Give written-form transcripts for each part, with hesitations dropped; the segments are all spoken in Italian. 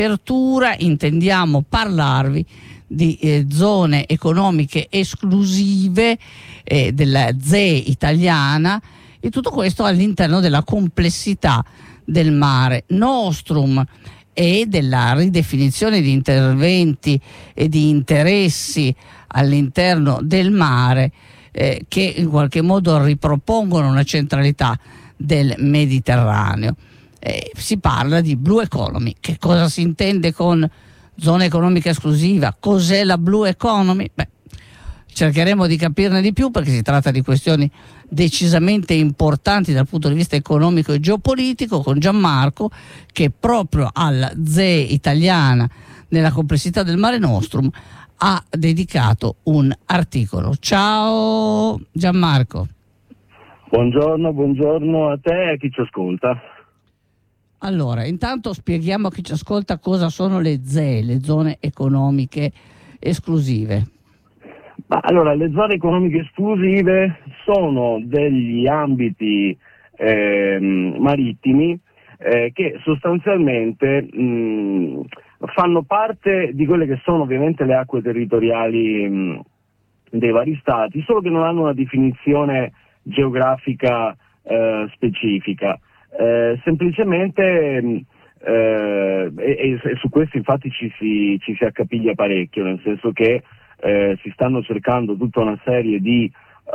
apertura intendiamo parlarvi di zone economiche esclusive della ZEE italiana, e tutto questo all'interno della complessità del Mare Nostrum e della ridefinizione di interventi e di interessi all'interno del mare che in qualche modo ripropongono una centralità del Mediterraneo. Si parla di Blue Economy. Che cosa si intende con zona economica esclusiva? Cos'è la Blue Economy? Cercheremo di capirne di più, perché si tratta di questioni decisamente importanti dal punto di vista economico e geopolitico, con Gianmarco, che proprio alla ZEE italiana nella complessità del Mare Nostrum ha dedicato un articolo. Ciao Gianmarco. Buongiorno a te e a chi ci ascolta. Allora, intanto spieghiamo a chi ci ascolta cosa sono le ZEE, le zone economiche esclusive. Allora, le zone economiche esclusive sono degli ambiti marittimi che sostanzialmente fanno parte di quelle che sono ovviamente le acque territoriali dei vari stati, solo che non hanno una definizione geografica specifica. Semplicemente e su questo infatti ci si accapiglia parecchio, nel senso che si stanno cercando tutta una serie di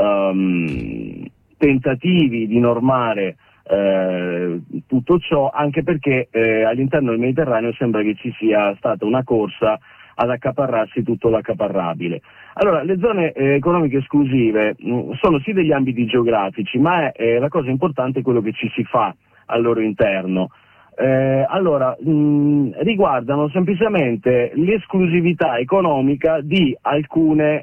tentativi di normare tutto ciò, anche perché all'interno del Mediterraneo sembra che ci sia stata una corsa ad accaparrarsi tutto l'accaparrabile. Allora, le zone economiche esclusive sono sì degli ambiti geografici, ma la cosa importante è quello che ci si fa al loro interno. Riguardano semplicemente l'esclusività economica di alcuni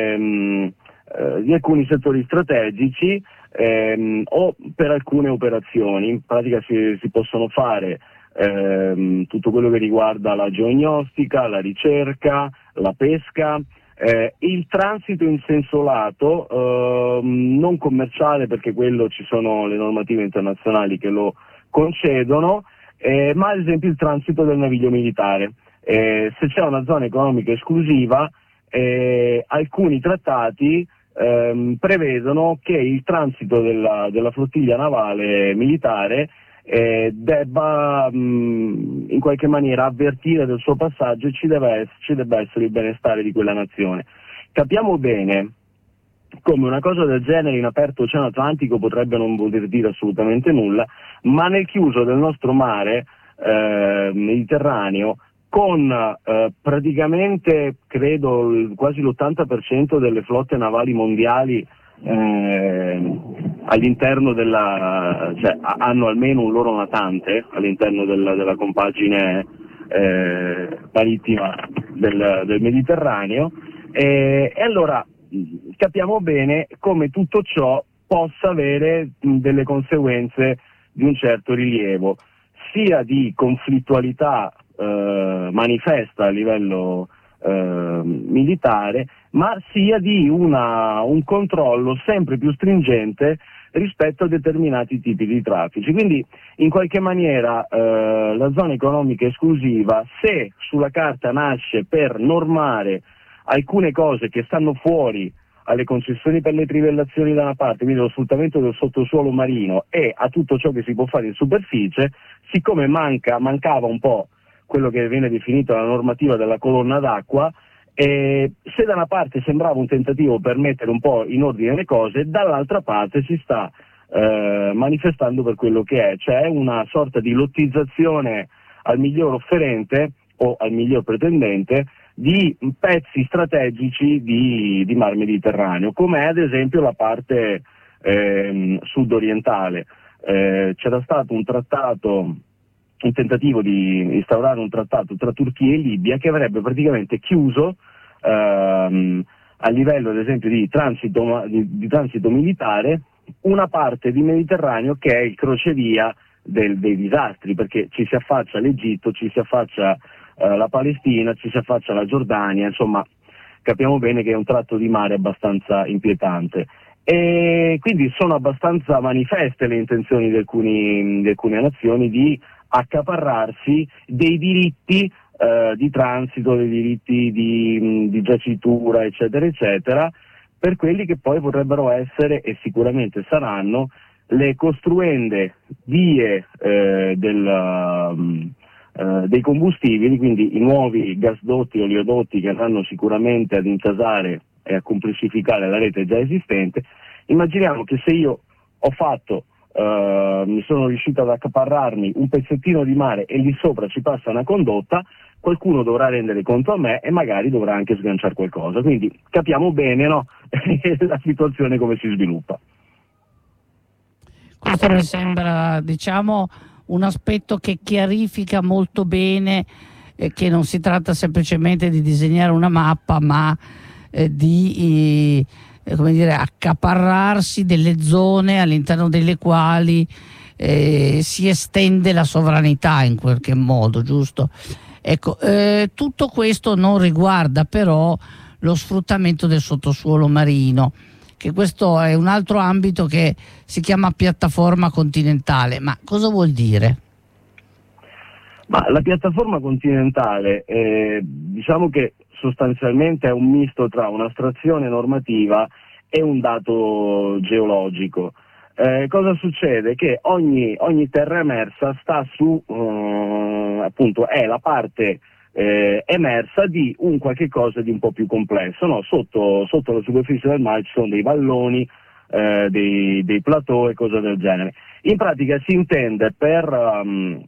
settori strategici o per alcune operazioni. In pratica si possono fare tutto quello che riguarda la geognostica, la ricerca, la pesca, il transito in senso lato, non commerciale, perché quello ci sono le normative internazionali che lo concedono, ma ad esempio il transito del naviglio militare. Se c'è una zona economica esclusiva, alcuni trattati prevedono che il transito della flottiglia navale militare debba in qualche maniera avvertire del suo passaggio e ci debba essere il benestare di quella nazione. Capiamo bene come una cosa del genere in aperto Oceano Atlantico potrebbe non voler dire assolutamente nulla, ma nel chiuso del nostro mare Mediterraneo, con praticamente credo quasi l'80% delle flotte navali mondiali all'interno hanno almeno un loro natante all'interno della compagine marittima del Mediterraneo, e allora capiamo bene come tutto ciò possa avere delle conseguenze di un certo rilievo, sia di conflittualità manifesta a livello militare, ma sia di un controllo sempre più stringente rispetto a determinati tipi di traffici. Quindi in qualche maniera la zona economica esclusiva, se sulla carta nasce per normare alcune cose che stanno fuori alle concessioni per le trivellazioni da una parte, quindi lo sfruttamento del sottosuolo marino, e a tutto ciò che si può fare in superficie, siccome mancava un po' quello che viene definito la normativa della colonna d'acqua, se da una parte sembrava un tentativo per mettere un po' in ordine le cose, dall'altra parte si sta manifestando per quello che è, cioè una sorta di lottizzazione al miglior offerente o al miglior pretendente di pezzi strategici di Mar Mediterraneo, come è ad esempio la parte sud-orientale. C'era stato un tentativo di instaurare un trattato tra Turchia e Libia che avrebbe praticamente chiuso a livello ad esempio di transito militare una parte di Mediterraneo che è il crocevia dei disastri, perché ci si affaccia l'Egitto, ci si affaccia la Palestina, ci si affaccia la Giordania, insomma capiamo bene che è un tratto di mare abbastanza inquietante. E quindi sono abbastanza manifeste le intenzioni di alcune nazioni di accaparrarsi dei diritti di transito, dei diritti di giacitura, eccetera, eccetera, per quelli che poi potrebbero essere, e sicuramente saranno, le costruende vie dei combustibili, quindi i nuovi gasdotti, oleodotti che andranno sicuramente ad intasare e a compleessificare la rete già esistente. Immaginiamo che se io mi sono riuscito ad accaparrarmi un pezzettino di mare e lì sopra ci passa una condotta, qualcuno dovrà rendere conto a me e magari dovrà anche sganciare qualcosa. Quindi capiamo bene, no? La situazione come si sviluppa. Questo mi sembra, diciamo, un aspetto che chiarifica molto bene che non si tratta semplicemente di disegnare una mappa, ma di come dire, accaparrarsi delle zone all'interno delle quali si estende la sovranità in qualche modo, giusto? Ecco, tutto questo non riguarda però lo sfruttamento del sottosuolo marino, che questo è un altro ambito che si chiama piattaforma continentale. Ma cosa vuol dire? Ma la piattaforma continentale, diciamo che sostanzialmente è un misto tra un'astrazione normativa e un dato geologico. Cosa succede? Che ogni terra emersa sta su, appunto, è la parte emersa di un qualche cosa di un po' più complesso, no? Sotto la superficie del mare ci sono dei valloni, dei plateau e cose del genere. In pratica si intende per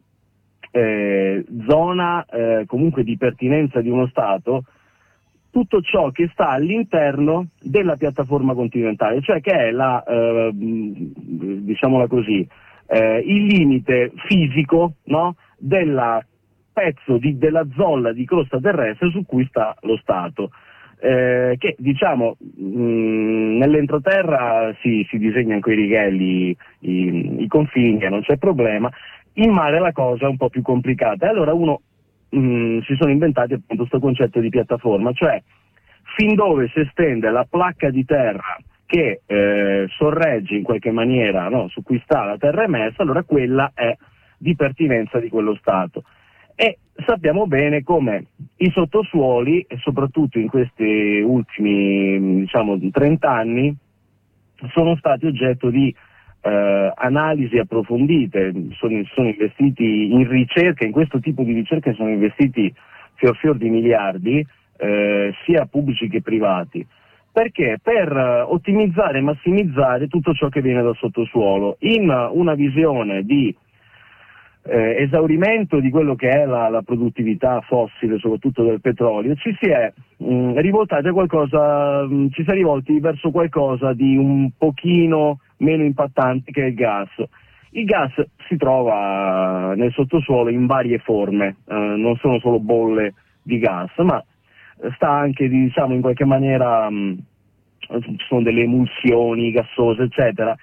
zona comunque di pertinenza di uno Stato tutto ciò che sta all'interno della piattaforma continentale, cioè che è diciamola così, il limite fisico, no? Della pezzo della zolla di crosta terrestre su cui sta lo Stato, che diciamo nell'entroterra si disegnano coi righelli i confini, non c'è problema. In mare la cosa è un po' più complicata, e allora si sono inventati appunto questo concetto di piattaforma, cioè fin dove si estende la placca di terra che sorregge in qualche maniera, no, su cui sta la terra emersa, allora quella è di pertinenza di quello Stato. E sappiamo bene come i sottosuoli, e soprattutto in questi ultimi 30 anni, sono stati oggetto di analisi approfondite, sono investiti in ricerca, in questo tipo di ricerche sono investiti fior di miliardi, sia pubblici che privati. Perché? Per ottimizzare e massimizzare tutto ciò che viene dal sottosuolo, in una visione di esaurimento di quello che è la produttività fossile, soprattutto del petrolio. Ci si è rivoltati a qualcosa, ci si è rivolti verso qualcosa di un pochino meno impattante, che è il gas. Il gas si trova nel sottosuolo in varie forme, non sono solo bolle di gas, ma sta anche, diciamo, in qualche maniera ci sono delle emulsioni gassose, eccetera.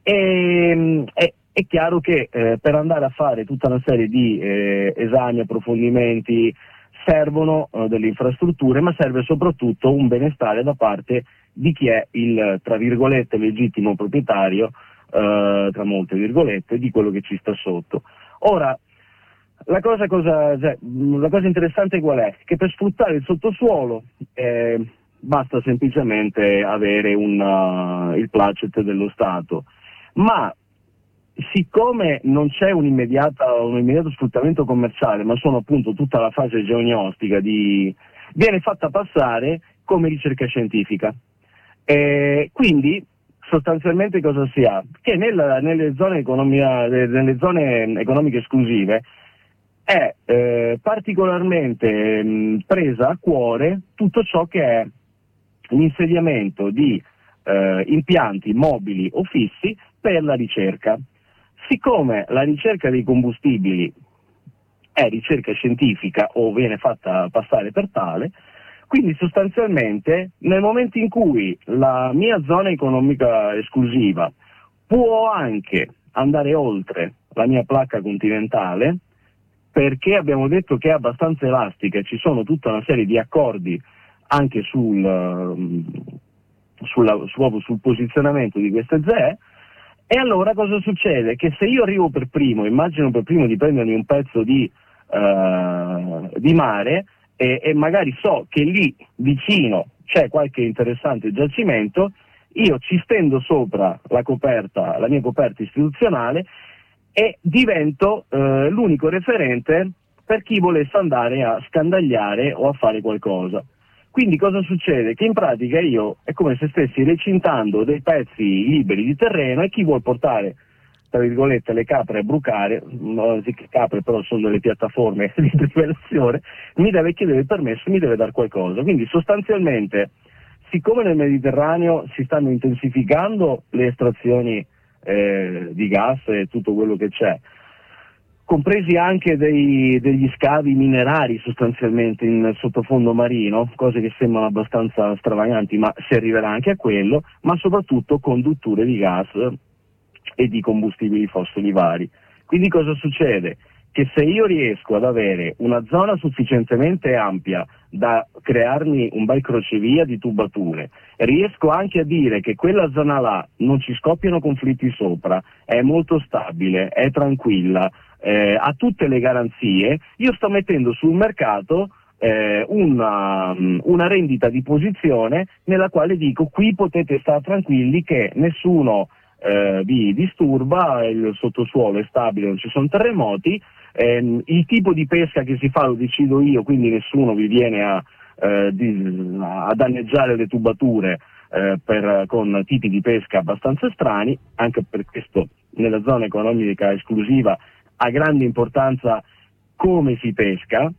È chiaro che per andare a fare tutta una serie di esami, approfondimenti, servono delle infrastrutture, ma serve soprattutto un benestare da parte di chi è il, tra virgolette, legittimo proprietario, tra molte virgolette, di quello che ci sta sotto. Ora, la cosa interessante qual è? Che per sfruttare il sottosuolo basta semplicemente avere il placet dello Stato, ma siccome non c'è un immediato sfruttamento commerciale, ma sono appunto tutta la fase geognostica, viene fatta passare come ricerca scientifica. Quindi sostanzialmente cosa si ha? Che nelle zone economiche esclusive è particolarmente presa a cuore tutto ciò che è l'insediamento di impianti mobili o fissi per la ricerca. Siccome la ricerca dei combustibili è ricerca scientifica o viene fatta passare per tale, quindi sostanzialmente nel momento in cui la mia zona economica esclusiva può anche andare oltre la mia placca continentale, perché abbiamo detto che è abbastanza elastica, ci sono tutta una serie di accordi anche sul posizionamento di queste ZEE, E allora cosa succede? Che se io arrivo per primo, immagino per primo di prendermi un pezzo di mare e magari so che lì vicino c'è qualche interessante giacimento, io ci stendo sopra la mia coperta istituzionale e divento l'unico referente per chi volesse andare a scandagliare o a fare qualcosa. Quindi cosa succede? Che in pratica io è come se stessi recintando dei pezzi liberi di terreno e chi vuol portare, tra virgolette, le capre a brucare, non sì che capre però sono delle piattaforme di preparazione, mi deve chiedere il permesso, mi deve dare qualcosa. Quindi sostanzialmente, siccome nel Mediterraneo si stanno intensificando le estrazioni di gas e tutto quello che c'è, compresi anche degli scavi minerari sostanzialmente in sottofondo marino, cose che sembrano abbastanza stravaganti, ma si arriverà anche a quello, ma soprattutto condutture di gas e di combustibili fossili vari. Quindi cosa succede? Che se io riesco ad avere una zona sufficientemente ampia da crearmi un bel crocevia di tubature, riesco anche a dire che quella zona là non ci scoppiano conflitti sopra, è molto stabile, è tranquilla, ha tutte le garanzie, io sto mettendo sul mercato una rendita di posizione nella quale dico: qui potete stare tranquilli che nessuno vi disturba, il sottosuolo è stabile, non ci sono terremoti, il tipo di pesca che si fa lo decido io, quindi nessuno vi viene a danneggiare le tubature con tipi di pesca abbastanza strani. Anche per questo nella zona economica esclusiva ha grande importanza come si pesca,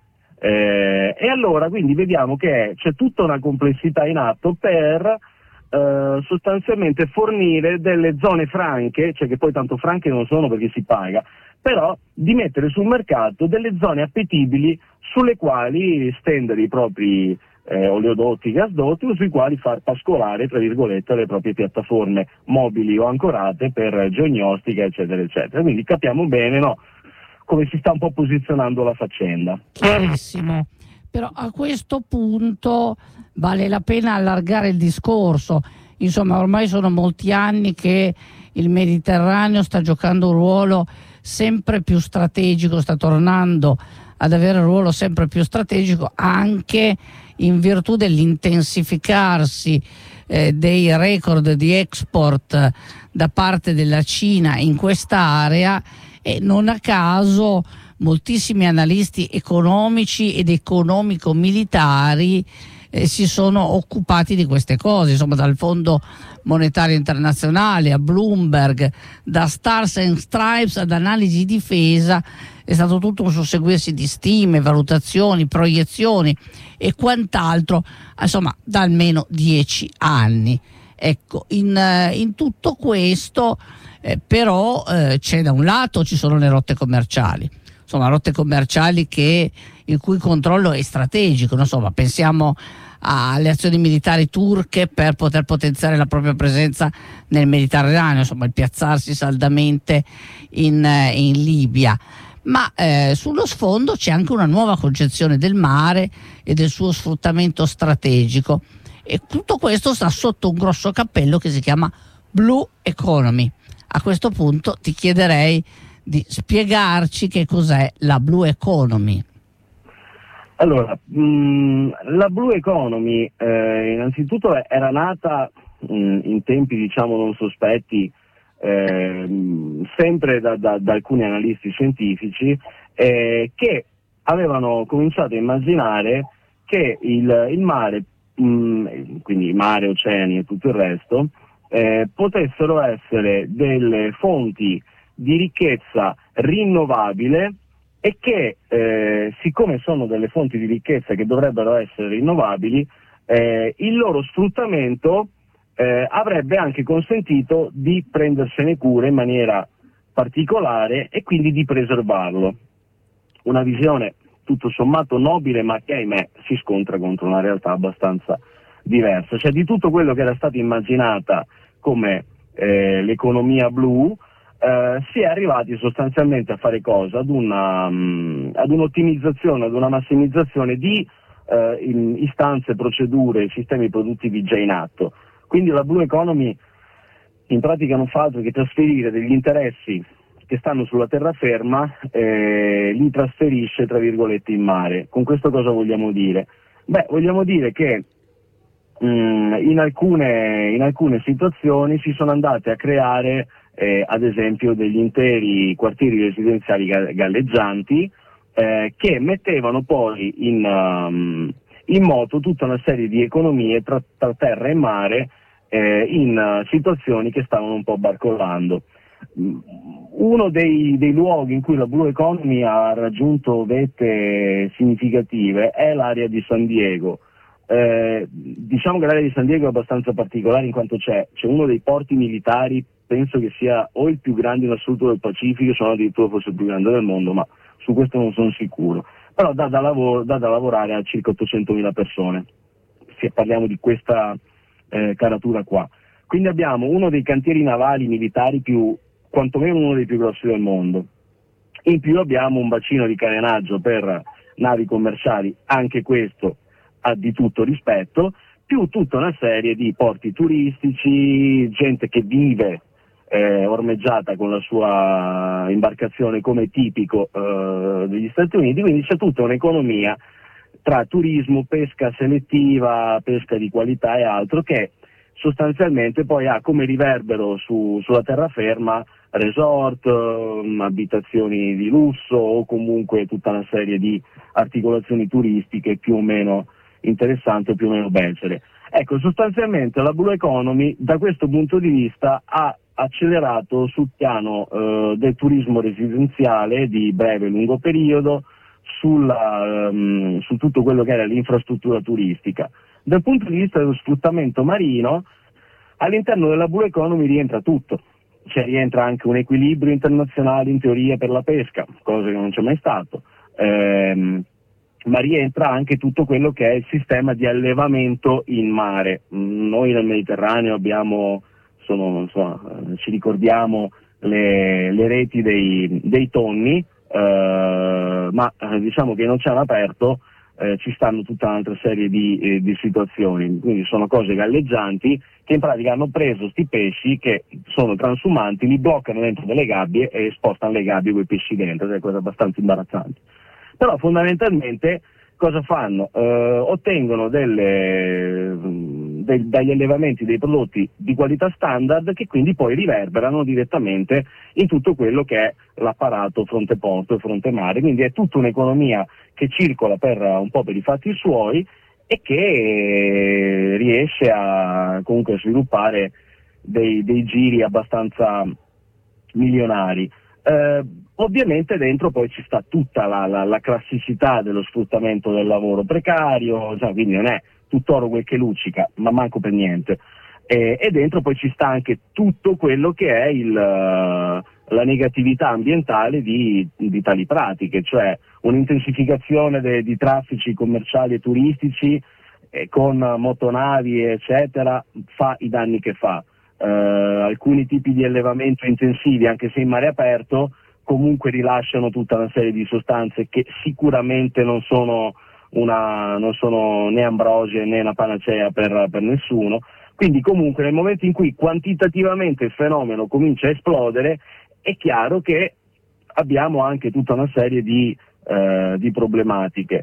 e allora quindi vediamo che c'è tutta una complessità in atto per sostanzialmente fornire delle zone franche, cioè che poi tanto franche non sono perché si paga, però di mettere sul mercato delle zone appetibili sulle quali stendere i propri oleodotti, gasdotti, o sui quali far pascolare, tra virgolette, le proprie piattaforme mobili o ancorate per geognostica, eccetera, eccetera. Quindi capiamo bene, no, come si sta un po' posizionando la faccenda. Chiarissimo. Però a questo punto vale la pena allargare il discorso. Insomma, ormai sono molti anni che il Mediterraneo sta giocando un ruolo sempre più strategico, sta tornando ad avere un ruolo sempre più strategico anche in virtù dell'intensificarsi dei record di export da parte della Cina in quest'area, e non a caso moltissimi analisti economici ed economico-militari si sono occupati di queste cose, insomma, dal Fondo Monetario Internazionale a Bloomberg, da Stars and Stripes ad analisi di difesa. È stato tutto un susseguirsi di stime, valutazioni, proiezioni e quant'altro, insomma, da almeno 10 anni. Ecco, in tutto questo però c'è da un lato, ci sono le rotte commerciali, insomma rotte commerciali il cui controllo è strategico, insomma, pensiamo alle azioni militari turche per poter potenziare la propria presenza nel Mediterraneo, insomma il piazzarsi saldamente in Libia. Ma sullo sfondo c'è anche una nuova concezione del mare e del suo sfruttamento strategico, e tutto questo sta sotto un grosso cappello che si chiama Blue Economy. A questo punto ti chiederei di spiegarci che cos'è la Blue Economy. Allora, la Blue Economy innanzitutto era nata in tempi, diciamo, non sospetti, sempre da alcuni analisti scientifici che avevano cominciato a immaginare che il mare, quindi mare, oceani e tutto il resto, potessero essere delle fonti di ricchezza rinnovabile, e che siccome sono delle fonti di ricchezza che dovrebbero essere rinnovabili, il loro sfruttamento avrebbe anche consentito di prendersene cura in maniera particolare e quindi di preservarlo. Una visione tutto sommato nobile, ma che ahimè si scontra contro una realtà abbastanza diversa. Cioè, di tutto quello che era stato immaginata come l'economia blu, si è arrivati sostanzialmente a fare cosa? Ad un'ottimizzazione, ad una massimizzazione di istanze, procedure, sistemi produttivi già in atto. Quindi la Blue Economy in pratica non fa altro che trasferire degli interessi che stanno sulla terraferma, li trasferisce tra virgolette in mare. Con questo cosa vogliamo dire? Beh, vogliamo dire che in alcune situazioni si sono andate a creare ad esempio degli interi quartieri residenziali galleggianti che mettevano poi in moto tutta una serie di economie tra terra e mare in situazioni che stavano un po' barcollando. Uno dei luoghi in cui la Blue Economy ha raggiunto vette significative è l'area di San Diego. Diciamo che l'area di San Diego è abbastanza particolare in quanto c'è uno dei porti militari, penso che sia o il più grande in assoluto del Pacifico, se non addirittura forse il più grande del mondo, ma su questo non sono sicuro. Però dà da lavorare a circa 800.000 persone, se parliamo di questa caratura qua. Quindi abbiamo uno dei cantieri navali militari quantomeno uno dei più grossi del mondo. In più abbiamo un bacino di carenaggio per navi commerciali, anche questo ha di tutto rispetto, più tutta una serie di porti turistici, gente che vive ormeggiata con la sua imbarcazione come tipico degli Stati Uniti, quindi c'è tutta un'economia tra turismo, pesca selettiva, pesca di qualità e altro che sostanzialmente poi ha come riverbero sulla terraferma resort, abitazioni di lusso o comunque tutta una serie di articolazioni turistiche più o meno interessanti o più o meno becere. Ecco, sostanzialmente la Blue Economy da questo punto di vista ha accelerato sul piano del turismo residenziale di breve e lungo periodo, su tutto quello che era l'infrastruttura turistica. Dal punto di vista dello sfruttamento marino, all'interno della Blue Economy rientra tutto, cioè rientra anche un equilibrio internazionale in teoria per la pesca, cosa che non c'è mai stato, ma rientra anche tutto quello che è il sistema di allevamento in mare. Noi nel Mediterraneo ci ricordiamo le reti dei tonni, ma diciamo che in Oceano Aperto ci stanno tutta un'altra serie di situazioni, quindi sono cose galleggianti che in pratica hanno preso sti pesci che sono transumanti, li bloccano dentro delle gabbie e spostano le gabbie con i pesci dentro, è una cosa abbastanza imbarazzante. Però fondamentalmente cosa fanno? Ottengono dagli allevamenti dei prodotti di qualità standard che quindi poi riverberano direttamente in tutto quello che è l'apparato fronte porto e fronte mare, quindi è tutta un'economia che circola per un po' per i fatti suoi e che riesce a comunque sviluppare dei giri abbastanza milionari. Ovviamente dentro poi ci sta tutta la classicità dello sfruttamento del lavoro precario, quindi non è tutt'oro quel che luccica, ma manco per niente. E dentro poi ci sta anche tutto quello che è la negatività ambientale di tali pratiche, cioè un'intensificazione di traffici commerciali e turistici con motonavi eccetera, fa i danni che fa. Alcuni tipi di allevamento intensivi, anche se in mare aperto, comunque rilasciano tutta una serie di sostanze che sicuramente non sono né ambrosie né una panacea per nessuno. Quindi comunque nel momento in cui quantitativamente il fenomeno comincia a esplodere, è chiaro che abbiamo anche tutta una serie di problematiche.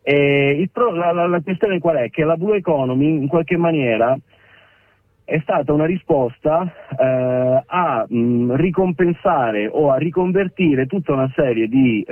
La questione qual è? Che la Blue Economy in qualche maniera è stata una risposta a ricompensare o a riconvertire tutta una serie di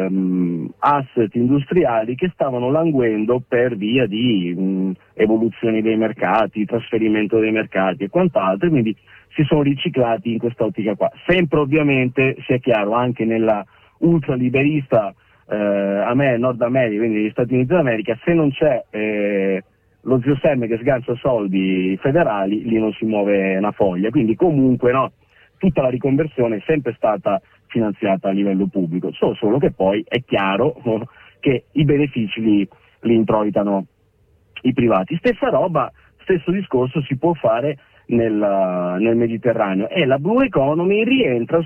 asset industriali che stavano languendo per via di evoluzioni dei mercati, trasferimento dei mercati e quant'altro, quindi si sono riciclati in quest'ottica qua. Sempre ovviamente, sia chiaro, anche nella ultraliberista Nord America, quindi negli Stati Uniti d'America, se non c'è lo zio Sam che sgancia soldi federali, lì non si muove una foglia, quindi comunque tutta la riconversione è sempre stata finanziata a livello pubblico, solo che poi è chiaro che i benefici li introitano i privati. Stesso discorso si può fare nel Mediterraneo, e la Blue Economy rientra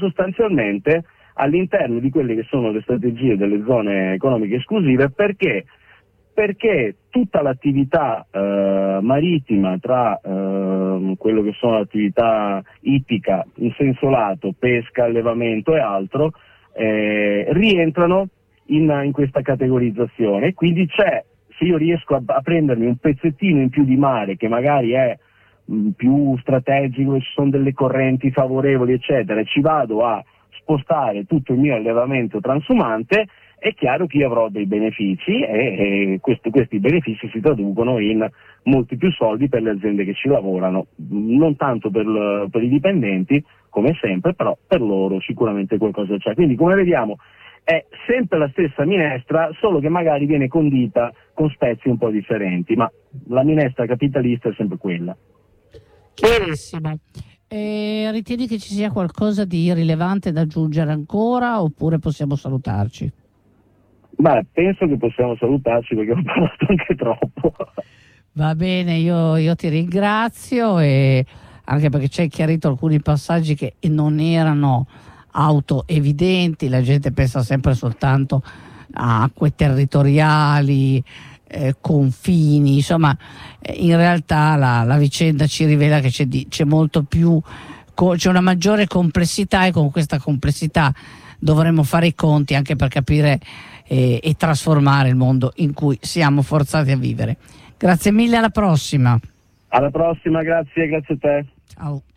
sostanzialmente all'interno di quelle che sono le strategie delle zone economiche esclusive, perché perché tutta l'attività marittima, tra quello che sono l'attività ippica in senso lato, pesca, allevamento e altro, rientrano in questa categorizzazione. Quindi se io riesco a prendermi un pezzettino in più di mare che magari è più strategico, ci sono delle correnti favorevoli eccetera, e ci vado a spostare tutto il mio allevamento transumante, è chiaro che io avrò dei benefici e questi benefici si traducono in molti più soldi per le aziende che ci lavorano, non tanto per i dipendenti come sempre, però per loro sicuramente qualcosa c'è. Quindi come vediamo è sempre la stessa minestra, solo che magari viene condita con spezie un po' differenti, ma la minestra capitalista è sempre quella. Chiarissimo. Ritieni che ci sia qualcosa di rilevante da aggiungere ancora, oppure possiamo salutarci? Beh, penso che possiamo salutarci perché ho parlato anche troppo. Va bene, io ti ringrazio, e anche perché ci hai chiarito alcuni passaggi che non erano autoevidenti. La gente pensa sempre soltanto a acque territoriali, confini, insomma in realtà la vicenda ci rivela che c'è molto più, c'è una maggiore complessità, e con questa complessità dovremmo fare i conti anche per capire e trasformare il mondo in cui siamo forzati a vivere. Grazie mille, alla prossima. Alla prossima, grazie a te. Ciao.